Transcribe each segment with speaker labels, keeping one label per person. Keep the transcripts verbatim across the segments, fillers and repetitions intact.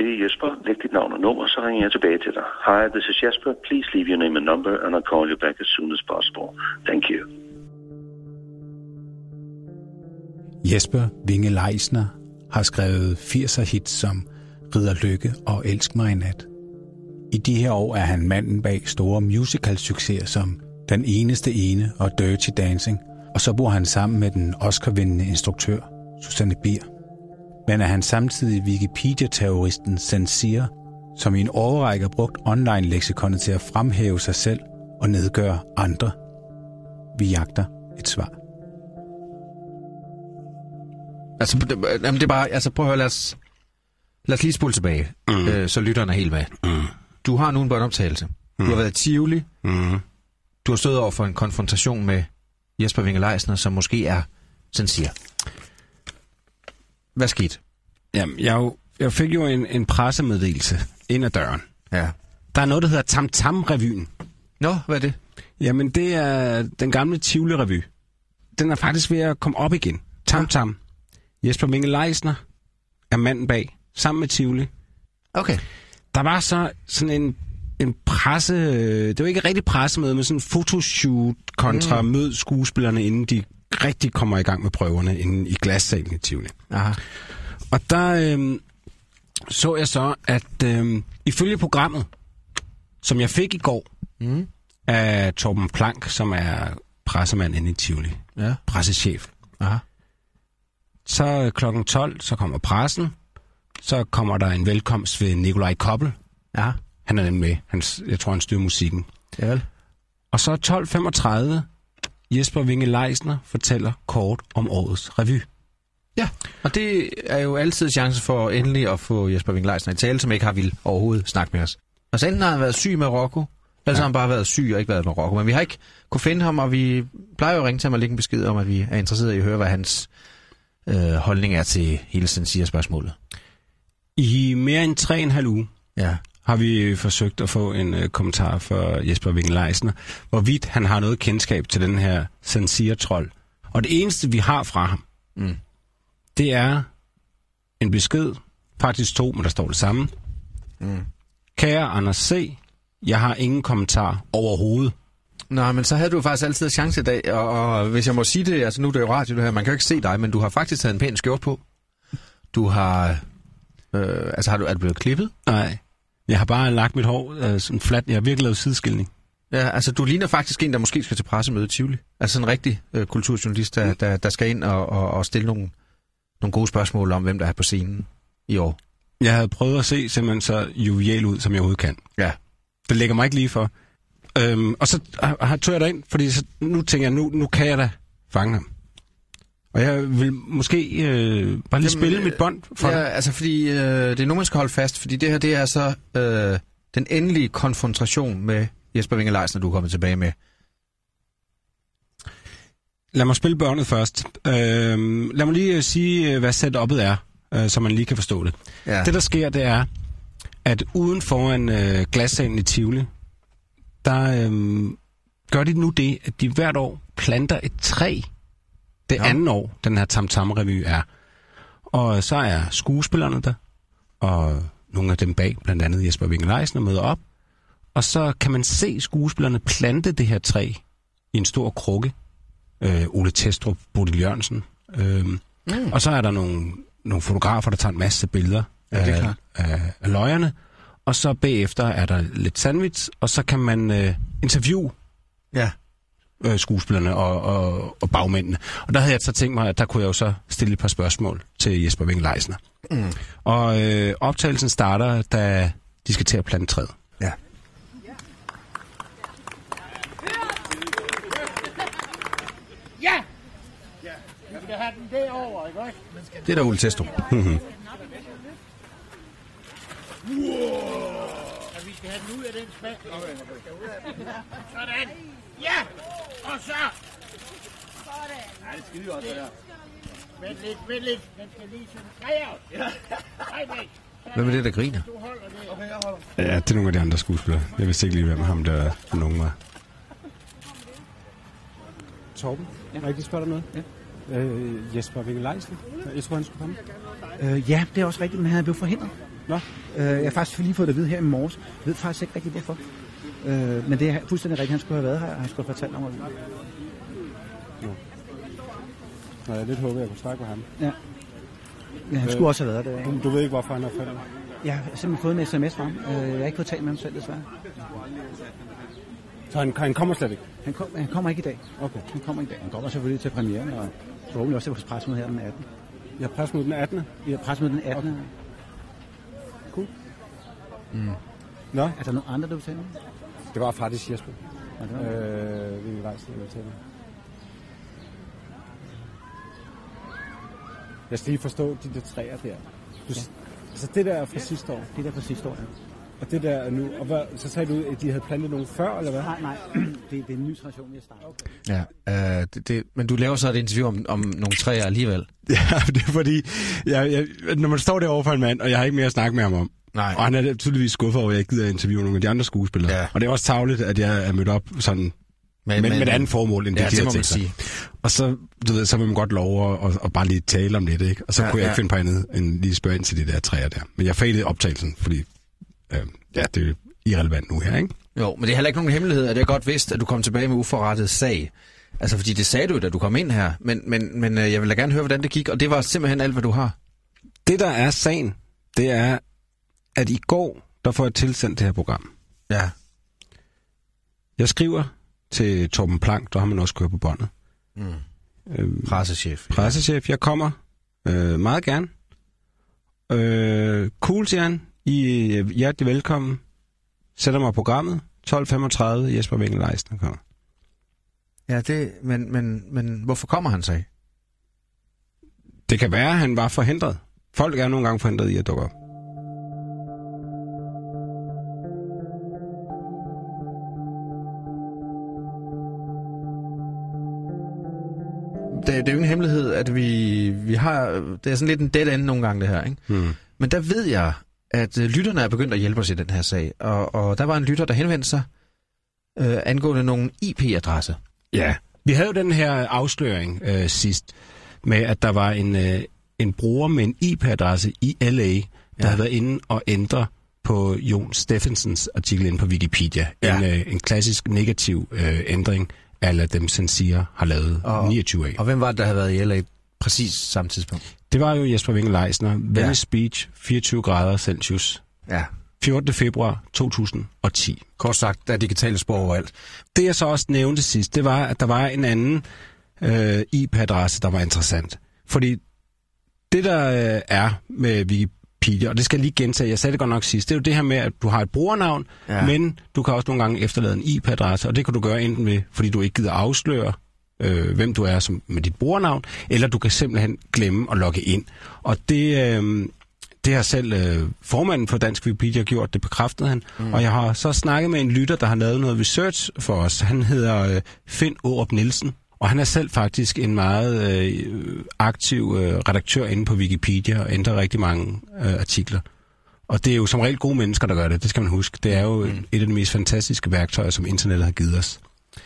Speaker 1: er Jesper. Læg dit navn og nummer, så ringer jeg tilbage til dig. Hi, this is Jesper. Please leave your name and number, and I'll call you back as soon as possible. Thank you.
Speaker 2: Jesper Winge Leisner har skrevet firser hits som Ridder Lykke og Elsk mig i nat. I de her år er han manden bag store musical-succeser som Den eneste ene og Dirty Dancing, og så bor han sammen med den Oscar-vindende instruktør Susanne Bier. Men er han samtidig Wikipedia-terroristen Sansir, som i en årrække har brugt online-leksikonet til at fremhæve sig selv og nedgøre andre? Vi jagter et svar.
Speaker 3: Altså, det, jamen det er bare, altså prøv at høre, lad os, lad os lige spole tilbage, mm. øh, så lytteren er helt med. Mm. Du har nu en båndoptagelse. Mm. Du har været i Tivoli. Mm. Du har stået over for en konfrontation med Jesper Winge Leisner, som måske er Sansir. Hvad skete?
Speaker 2: Jamen, jeg, jeg fik jo en, en pressemeddelelse ind ad døren.
Speaker 3: Ja.
Speaker 2: Der er noget, der hedder Tam Tam-revyen.
Speaker 3: Nå, hvad er det?
Speaker 2: Jamen, det er den gamle Tivoli-revy. Den er faktisk ved at komme op igen. Tam Tam. Jesper Winge Leisner er manden bag, sammen med Tivoli.
Speaker 3: Okay.
Speaker 2: Der var så sådan en, en presse... Det var ikke rigtig pressemøde, men sådan en fotoshoot kontra mm. mød skuespillerne, inden de rigtig kommer i gang med prøverne inde i glassalen i Tivoli.
Speaker 3: Aha.
Speaker 2: Og der øh, så jeg så, at øh, ifølge programmet, som jeg fik i går, mm. af Torben Plank, som er pressemand inde i Tivoli,
Speaker 3: ja.
Speaker 2: pressechef.
Speaker 3: Aha.
Speaker 2: Så klokken tolv, så kommer pressen, så kommer der en velkomst ved Nikolaj Koppel.
Speaker 3: Ja.
Speaker 2: Han er nemlig med. Han, jeg tror, han styrer musikken.
Speaker 3: Ja vel.
Speaker 2: Og så tolv femogtredive, Jesper Winge Leisner fortæller kort om årets revy.
Speaker 3: Ja, og det er jo altid chance for endelig at få Jesper Winge Leisner i tale, som ikke har vil overhovedet snakke med os. Og så enten har han været syg med Marokko, eller så har han bare været syg og ikke været med Marokko. Men vi har ikke kunne finde ham, og vi plejer jo at ringe til ham og lægge en besked om, at vi er interesseret i at høre, hvad hans øh, holdning er til hele Sansir-spørgsmålet. I mere end tre og en halv uge
Speaker 2: ja. har vi forsøgt at få en øh, kommentar fra Jesper Winge Leisner, hvorvidt han har noget kendskab til den her Sansir-trold. Og det eneste, vi har fra ham, mm. det er en besked, faktisk to, men der står det samme. Mm. Kære Anders C., jeg har ingen kommentar overhovedet.
Speaker 3: Nej, men så havde du faktisk altid chance i dag, og, og hvis jeg må sige det, altså nu er det jo radio det her, man kan jo ikke se dig, men du har faktisk taget en pæn skjort på. Du har, øh, altså har du, er du blevet klippet?
Speaker 2: Nej, jeg har bare lagt mit hår øh, sådan fladt, jeg har virkelig lavet sideskilning.
Speaker 3: Ja, altså du ligner faktisk en, der måske skal til pressemøde i Tivoli. Altså en rigtig øh, kulturjournalist, der, der, der skal ind og, og, og stille nogle, nogle gode spørgsmål om, hvem der er på scenen i år.
Speaker 2: Jeg havde prøvet at se simpelthen så jovial ud, som jeg overhovedet kan.
Speaker 3: Ja.
Speaker 2: Det lægger mig ikke lige for. Øhm, og så har, tog jeg dig ind, fordi så, nu tænker jeg, nu, nu kan jeg da fange ham. Og jeg vil måske øh, bare lige Jamen, spille mit bånd for
Speaker 3: ja,
Speaker 2: dig.
Speaker 3: altså fordi øh, det er nu, man skal holde fast, fordi det her, det er så øh, den endelige konfrontation med Jesper Winge Leisner, du er kommet tilbage med.
Speaker 2: Lad mig spille båndet først. Øh, lad mig lige sige, hvad setup'et er, øh, så man lige kan forstå det. Ja. Det, der sker, det er, at uden foran øh, glassalen i Tivoli, der øh, gør de nu det, at de hvert år planter et træ. Det ja. andet år, den her Tam Tam-revy er. Og så er skuespillerne der, og nogle af dem bag, blandt andet Jesper Winge Leisner, møder op. Og så kan man se skuespillerne plante det her træ i en stor krukke. Øh, Ole Testrup, Bodil Jørgensen. Øh, mm. Og så er der nogle, nogle fotografer, der tager en masse billeder ja, det er af, af, af løjerne. Og så bagefter er der lidt sandwich, og så kan man øh, interviewe
Speaker 3: ja.
Speaker 2: øh, skuespillerne og, og, og bagmændene. Og der havde jeg så tænkt mig, at der kunne jeg jo så stille et par spørgsmål til Jesper Winge Leisner. Mm. Og øh, optagelsen starter, da de skal til at plante træet.
Speaker 3: Ja.
Speaker 4: Ja! Vi skal have den derovre, ikke også?
Speaker 3: Det er der Ole Testrup.
Speaker 2: Mm-hmm.
Speaker 4: Wow. Vi skal have den ud af den spand. Sådan. Ja! Og så! Sådan. Nej, det er skide godt, det her. Vent lidt, vent lidt. Den skal lige sådan træer. Ja.
Speaker 3: Hvem er det, der griner?
Speaker 4: Du holder det. Okay, jeg holder.
Speaker 2: Ja, det er nogle af de andre skuespillere. Jeg vidste ikke lige, hvem ham der nogen var.
Speaker 5: Torben, ja. Må jeg ikke lige spørge dig noget? Ja. Øh, Jesper Winge Leisner, jeg tror, han skulle komme.
Speaker 6: Øh, ja, det er også rigtigt, men han er blevet forhindret.
Speaker 5: Nå?
Speaker 6: Øh, jeg har faktisk lige fået det at vide her i morges. Jeg ved faktisk ikke rigtig hvorfor. Øh, men det er fuldstændig rigtigt, han skulle have været her, og han skulle have fortalt om det.
Speaker 5: Nå. Nå, jeg lidt håber, jeg kunne snakke med ham.
Speaker 6: Ja. Ja, han øh, skulle også have været der.
Speaker 5: Du, du ved ikke, hvorfor han har faldet?
Speaker 6: Jeg har simpelthen fået en sms fra ham. Øh, jeg har ikke fået talt med ham selv, desværre.
Speaker 5: Så han, han kommer slet ikke?
Speaker 6: Han, kom, han kommer ikke i dag.
Speaker 5: Okay.
Speaker 6: Han kommer ikke i dag. Han kommer selvfølgelig til premieren, og forhåbentlig også til vores pressemøde her den attende.
Speaker 5: Jeg har pressemøde den attende?
Speaker 6: Vi har pressemøde den attende. Okay.
Speaker 5: Cool.
Speaker 6: Mm.
Speaker 5: Nå?
Speaker 6: Er der nogen andre, du vil tale med?
Speaker 5: Det var faktisk Jesper.
Speaker 6: Ja, det var
Speaker 5: øh, vi vil rejse, jeg vil tale med. Jeg skal lige forstå de der træer der. Du, ja. Altså det der er fra sidste år?
Speaker 6: Det der er fra sidste år, ja.
Speaker 5: Og det der er nu, og hvad, så sagde du, at de havde plantet nogen før, eller hvad?
Speaker 6: Nej, nej, det, det er en ny tradition, vi har startet.
Speaker 3: Okay. Ja, øh, det, det, men du laver så et interview om, om nogle træer alligevel?
Speaker 2: Ja, det er fordi, jeg, jeg, når man står derovre for en mand, og jeg har ikke mere at snakke med ham om,
Speaker 3: nej.
Speaker 2: Og han er tydeligvis skuffet over, at jeg ikke gider interviewe nogle af de andre skuespillere. Ja. Og det er også tarveligt, at jeg er mødt op sådan, men, men, med et andet formål, end
Speaker 3: ja,
Speaker 2: det, de
Speaker 3: det
Speaker 2: har tænkt sig. Og så, du ved, så vil man godt lov at, at, at bare lige tale om det, ikke? Og så ja, kunne jeg ja. ikke finde på andet, end lige spørge ind til de der træer der. Men jeg failede optagelsen, fordi øh, ja, det er irrelevant nu her, ikke?
Speaker 3: Jo, men det er heller ikke nogen hemmelighed, at jeg godt vidste, at du kom tilbage med uforrettet sag. Altså, fordi det sagde du, da du kom ind her. Men, men, men jeg vil da gerne høre, hvordan det gik, og det var simpelthen alt, hvad du har.
Speaker 2: Det, der er sagen, det er, at i går, der får jeg tilsendt det her program.
Speaker 3: Ja.
Speaker 2: Jeg skriver til Torben Plank, der har man også kørt på båndet.
Speaker 3: Mm. Øhm, pressechef.
Speaker 2: Pressechef. Jeg kommer øh, meget gerne. Øh, cool, siger han. I er hjertelig velkommen. Sætter mig programmet. tolv femogtredive. Jesper Winge Leisner kommer.
Speaker 3: Ja, det, men, men, men hvorfor kommer han så ikke?
Speaker 2: Det kan være, at han var forhindret. Folk er nogle gange forhindret i at dukke op.
Speaker 3: Det, det er jo en hemmelighed, at vi, vi har... Det er sådan lidt en dead end nogle gange, det her, ikke?
Speaker 2: Hmm.
Speaker 3: Men der ved jeg, at lytterne er begyndt at hjælpe os i den her sag. Og, og der var en lytter, der henvendte sig øh, angående nogle I P-adresser.
Speaker 2: Ja, vi havde jo den her afsløring øh, sidst, med at der var en, øh, en bruger med en I P-adresse i L A, der ja. havde været inde og ændre på Jon Steffensens artikel inde på Wikipedia. Ja. En, øh, en klassisk negativ øh, ændring, alle dem, som siger, har lavet
Speaker 3: og,
Speaker 2: niogtyve af.
Speaker 3: Og hvem var det, der havde været i L A præcis samme tidspunkt?
Speaker 2: Det var jo Jesper Winge Leisner. Venice ja. Beach, fireogtyve grader Celsius.
Speaker 3: Ja.
Speaker 2: fjortende februar to tusind og ti.
Speaker 3: Kort sagt, der er digitale spor overalt.
Speaker 2: Det jeg så også nævnte sidst, det var, at der var en anden øh, I P-adresse, der var interessant. Fordi det, der øh, er med Wikipedia, og det skal jeg lige gentage, jeg sagde det godt nok sidst, det er jo det her med, at du har et brugernavn, ja. men du kan også nogle gange efterlade en I P-adresse, og det kan du gøre enten ved, fordi du ikke gider afsløre, øh, hvem du er som, med dit brugernavn, eller du kan simpelthen glemme at logge ind. Og det... Øh, Det har selv øh, formanden for Dansk Wikipedia gjort, det bekræftede han. Mm. Og jeg har så snakket med en lytter, der har lavet noget research for os. Han hedder øh, Finn Aarup Nielsen, og han er selv faktisk en meget øh, aktiv øh, redaktør inde på Wikipedia og ændrer rigtig mange øh, artikler. Og det er jo som regel gode mennesker, der gør det, det skal man huske. Det er jo mm. et af de mest fantastiske værktøjer, som internettet har givet os.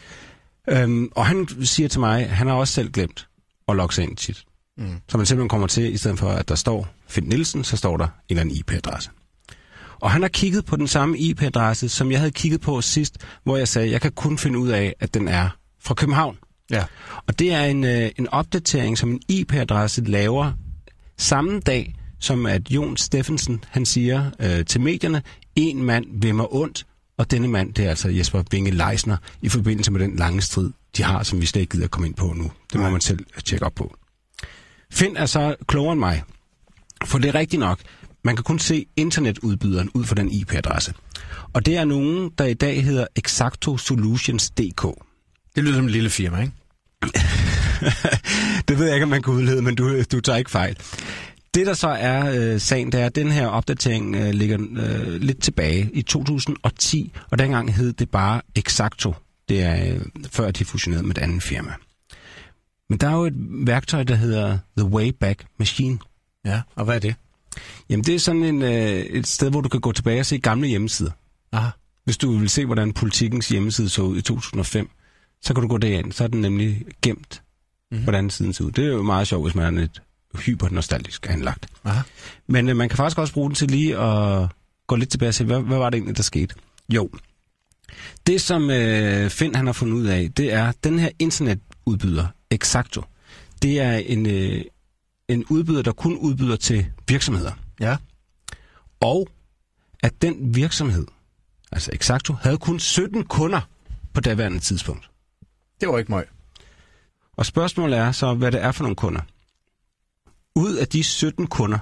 Speaker 2: Øhm, og han siger til mig, at han har også selv glemt at logge sig ind tit. Mm. Så man simpelthen kommer til, i stedet for at der står Finn Nielsen, så står der en eller anden I P-adresse. Og han har kigget på den samme I P-adresse, som jeg havde kigget på sidst, hvor jeg sagde, at jeg kan kun finde ud af, at den er fra København.
Speaker 3: Ja.
Speaker 2: Og det er en, øh, en opdatering, som en I P-adresse laver samme dag, som at Jon Steffensen, han siger øh, til medierne, en mand vil mig ondt, og denne mand, det er altså Jesper Winge Leisner, i forbindelse med den lange strid, de har, som vi slet ikke gider komme ind på nu. Det må man selv tjekke op på. Finn er så klogere end mig, for det er rigtigt nok. Man kan kun se internetudbyderen ud fra den I P-adresse. Og det er nogen, der i dag hedder Exacto Solutions punktum d k.
Speaker 3: Det lyder som et lille firma, ikke?
Speaker 2: Det ved jeg ikke, om man kan udlede, men du, du tager ikke fejl. Det, der så er øh, sagen, det er, at den her opdatering øh, ligger øh, lidt tilbage i to tusind og ti, og dengang hed det bare Exacto. Det er øh, før de fusionerede med et andet firma. Men der er jo et værktøj, der hedder The Wayback Machine.
Speaker 3: Ja, og hvad er det?
Speaker 2: Jamen, det er sådan en, øh, et sted, hvor du kan gå tilbage og se gamle hjemmesider.
Speaker 3: Aha.
Speaker 2: Hvis du vil se, hvordan Politikens hjemmeside så ud i to tusind og fem, så kan du gå derind. Så er den nemlig gemt, mm-hmm. hvordan siden så ud. Det er jo meget sjovt, hvis man er lidt hypernostalgisk anlagt.
Speaker 3: Aha.
Speaker 2: Men øh, man kan faktisk også bruge den til lige at gå lidt tilbage og se, hvad, hvad var det egentlig, der skete? Jo, det som øh, Finn han har fundet ud af, det er, den her internetudbyder, Exacto, det er en, øh, en udbyder, der kun udbyder til virksomheder.
Speaker 3: Ja.
Speaker 2: Og at den virksomhed, altså Exacto, havde kun sytten kunder på daværende tidspunkt.
Speaker 3: Det var ikke meget.
Speaker 2: Og spørgsmålet er så, hvad det er for nogle kunder. Ud af de sytten kunder,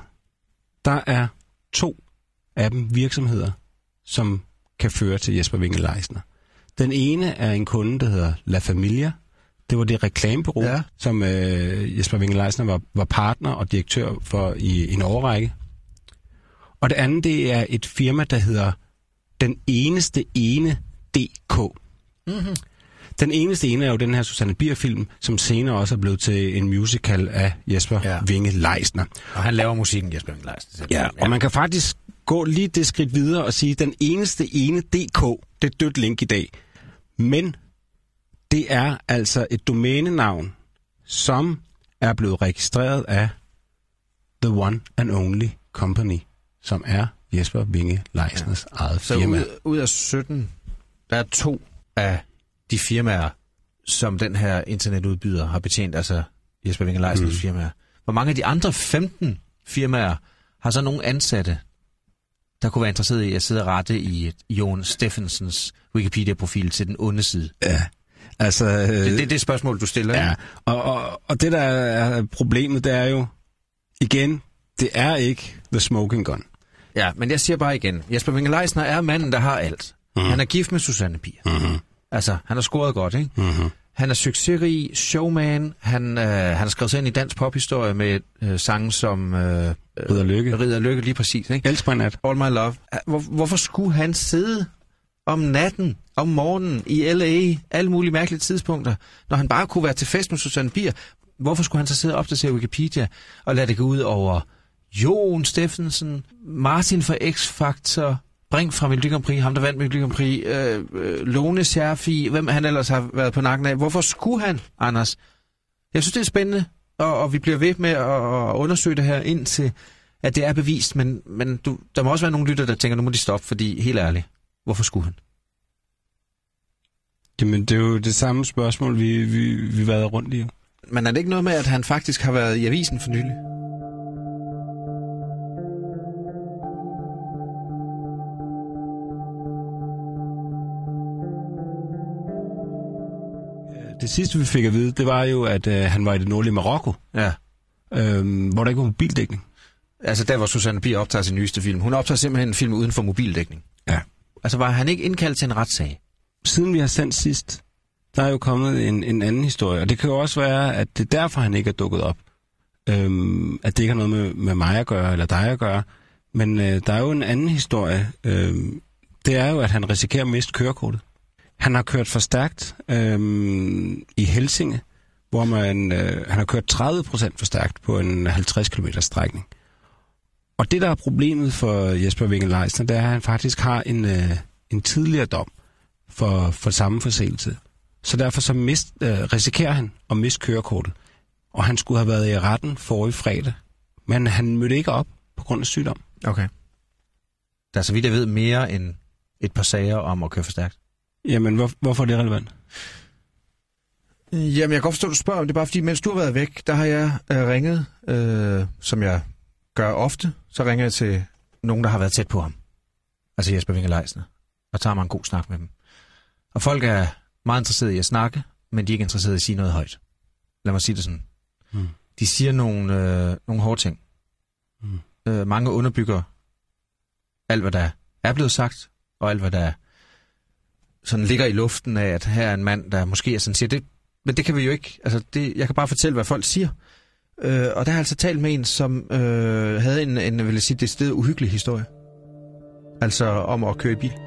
Speaker 2: der er to af dem virksomheder, som kan føre til Jesper Winge Leisner. Den ene er en kunde, der hedder La Familia. Det var det reklamebureau, ja. som øh, Jesper Winge Leisner var, var partner og direktør for i, i en årrække. Og det andet, det er et firma, der hedder Den Eneste Ene D K. Mm-hmm. Den Eneste Ene er jo den her Susanne Bier-film, som senere også er blevet til en musical af Jesper ja. Winge Leisner.
Speaker 3: Og han laver musikken, Jesper Winge Leisner.
Speaker 2: Ja, og man kan faktisk gå lige det skridt videre og sige, Den Eneste Ene D K, det er dødt link i dag. Men det er altså et domænenavn, som er blevet registreret af The One and Only Company, som er Jesper Winge Leisners ja. eget firma.
Speaker 3: Så ud, ud af sytten, der er to af de firmaer, som den her internetudbyder har betjent, altså Jesper Winge Leisners mm. firmaer. Hvor mange af de andre femten firmaer har så nogle ansatte, der kunne være interesseret i at sidde og rette i Jon Steffensens Wikipedia-profil til den onde side?
Speaker 2: Ja, altså... Øh,
Speaker 3: det, det er det spørgsmål, du stiller,
Speaker 2: ja, og, og, og det, der er problemet, det er jo, igen, det er ikke the smoking gun.
Speaker 3: Ja, men jeg siger bare igen, Jesper Winge Leisner er manden, der har alt. Mm. Han er gift med Susanne Bier. Mm-hmm. Altså, han har scoret godt, ikke? Mm-hmm. Han er succesrig showman. Han, øh, han har skrevet sig ind i dansk pophistorie med øh, sange som... Øh,
Speaker 2: Ridder Lykke.
Speaker 3: Ridder Lykke, lige præcis, ikke?
Speaker 2: Elsk mig nat.
Speaker 3: All My Love. Hvor, hvorfor skulle han sidde om natten, om morgenen i L A, alle mulige mærkelige tidspunkter, når han bare kunne være til fest med Susanne Bier? Hvorfor skulle han så sidde og opdatere Wikipedia og lade det gå ud over Jon Steffensen, Martin fra X-Factor, Brink fra Melodi Grand Prix, ham der vandt Melodi Grand Prix, øh, øh, Lone Scherfi, hvem han ellers har været på nakken af. Hvorfor skulle han, Anders? Jeg synes, det er spændende, og, og vi bliver ved med at, at undersøge det her indtil, at det er bevist, men, men du, der må også være nogle lytter, der tænker, nu må de stoppe, fordi helt ærligt, hvorfor skulle han?
Speaker 2: Jamen, det er jo det samme spørgsmål, vi, vi, vi har været rundt i.
Speaker 3: Men er det ikke noget med, at han faktisk har været i avisen for nylig?
Speaker 2: Det sidste, vi fik at vide, det var jo, at øh, han var i det nordlige Marokko,
Speaker 3: ja.
Speaker 2: øhm, hvor der ikke var mobildækning.
Speaker 3: Altså der, hvor Susanne Bier optager sin nyeste film. Hun optager simpelthen en film uden for mobildækning.
Speaker 2: Ja.
Speaker 3: Altså var han ikke indkaldt til en retssag?
Speaker 2: Siden vi har sendt sidst, der er jo kommet en, en anden historie, og det kan jo også være, at det er derfor, han ikke er dukket op. Øhm, at det ikke har noget med, med mig at gøre, eller dig at gøre. Men øh, der er jo en anden historie. Øhm, det er jo, at han risikerer at miste kørekortet. Han har kørt for stærkt øhm, i Helsinge, hvor man, øh, han har kørt tredive procent for stærkt på en halvtreds kilometer strækning. Og det, der er problemet for Jesper Winge Leisner, det er, at han faktisk har en, øh, en tidligere dom for, for samme forseelse. Så derfor så mist, øh, risikerer han at miste kørekortet. Og han skulle have været i retten forrige fredag, men han mødte ikke op på grund af sygdom.
Speaker 3: Okay. Der er så vidt jeg ved mere end et par sager om at køre for stærkt.
Speaker 2: Jamen, hvor, hvorfor er det relevant?
Speaker 3: Jamen, jeg kan godt forstå, at du spørger om det, bare fordi, mens du har været væk, der har jeg øh, ringet, øh, som jeg gør ofte, så ringer jeg til nogen, der har været tæt på ham. Altså Jesper Winge Leisner. Og tager mig en god snak med dem. Og folk er meget interesserede i at snakke, men de er ikke interesserede i at sige noget højt. Lad mig sige det sådan. Mm. De siger nogle, øh, nogle hårde ting. Mm. Øh, mange underbygger alt, hvad der er blevet sagt, og alt, hvad der sådan ligger i luften af, at her er en mand, der måske er sådan siger, det, men det kan vi jo ikke. Altså, det, jeg kan bare fortælle, hvad folk siger. Øh, og der har jeg altså talt med en, som øh, havde en, en, vil jeg sige, det sted uhyggelig historie. Altså om at køre i bil.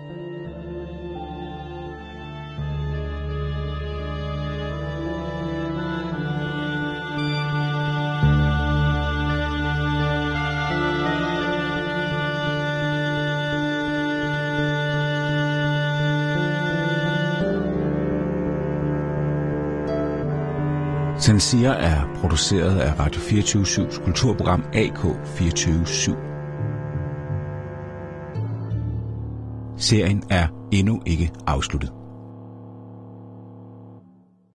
Speaker 7: Sensir er produceret af Radio fireogtyve syvs kulturprogram A K fireogtyve syv. Serien er endnu ikke afsluttet.